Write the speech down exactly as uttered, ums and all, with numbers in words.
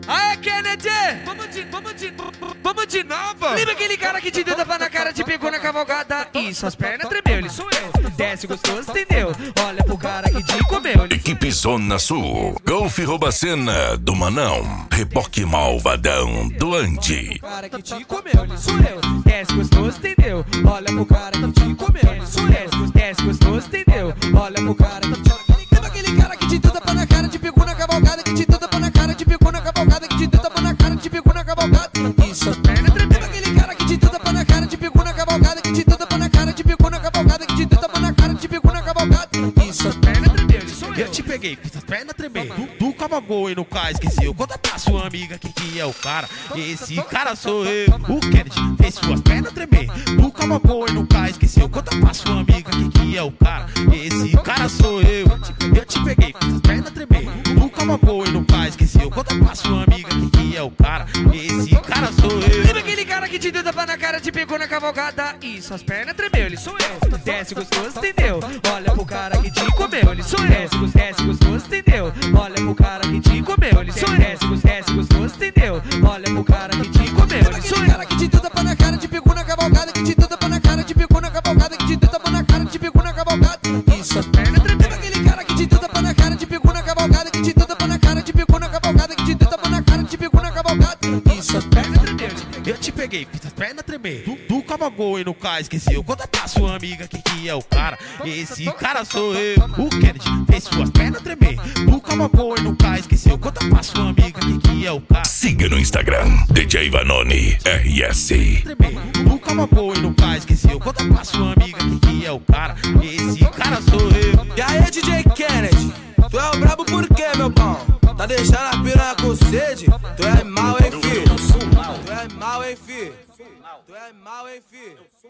Aê, Kennedy! Vamos de, vamos de, vamos de nova! Lembra aquele cara que te deu tapa na cara, te pegou na cavalgada e suas pernas tremeu? Ele sou eu. Desce gostoso, entendeu? Olha pro cara que te comeu. Equipe Zona Sul, Golf Robacena do Manão, Reboque Malvadão do Andy. Cara que te comeu, ele sou eu. Desce gostoso, entendeu? Olha pro cara que te comeu, ele sou eu. Desce gostoso, entendeu? Olha pro cara que te comeu. Lembra aquele cara que te deu tapa na cara, te pegou na cavalgada, que te deu tapa na cara, te pegou na cavalgada, que te deu tapa na cara, te pegou na cavalgada e suas pernas tremeu. Lembra aquele cara que te deu tapa na cara, te pegou na cavalgada, que te deu tapa na cara, te pegou na cavalgada, que te deu tapa na cara, te pegou na cavalgada e suas pernas tremeu. Ele sou eu. Eu te peguei, fiz as pernas tremer. Tu, tu cavalgou e no cais esqueceu. Conta pra sua amiga que, que é o cara. Esse cara sou eu. O Kennedy fez suas pernas tremer. Tu cavalgou e no cais esqueceu. Conta pra sua amiga que, que é o cara. Esse cara sou eu. Eu te peguei, fiz as pernas tremer. Tu cavalgou e no cais esqueceu. Conta pra sua amiga que, que é o cara. Esse cara sou eu. Lembra aquele cara que te deu tapa na cara, te pegou na cavalgada e suas pernas tremeu? Ele sou eu. Desce gostoso, entendeu? Olha pro cara que te comeu, ele sou eu. Desce gostoso, entendeu? Olha pro cara que te comeu, ele sou eu. Desce gostoso, entendeu? Olha pro cara que te comeu, ele sou eu. Cara que te deu tapa na cara, te pegou na cavalgada, que te deu tapa na cara, te pegou na cavalgada, que te deu tapa na cara, te pegou na cavalgada e suas pernas tremeu. Lembra aquele cara que te deu tapa na cara, te pegou na cavalgada, que te deu tapa na cara, te pegou na cavalgada, que te deu tapa na cara, te pegou na cavalgada e suas pernas tremeu. Eu te peguei, fiz as pernas tremer. Tu, tu cavalgou e no cais esqueceu. Conta pra sua amiga que, que é o cara. Esse cara sou eu. O Kennedy fez suas pernas tremer. Tu cavalgou e no cais esqueceu. Conta pra sua amiga que, que é o cara. Siga no Instagram, D J Vanoni R S. Tremer. Tu cavalgou e no cais esqueceu. Conta pra sua amiga que, que é o cara. Esse cara sou eu. E aí, D J Kennedy, tu é o brabo por quê, meu pau? Tá deixando a piranha com sede? Tu é mal, hein, fi? Tu é mal, hein, fi? Tu é mal, hein, fi?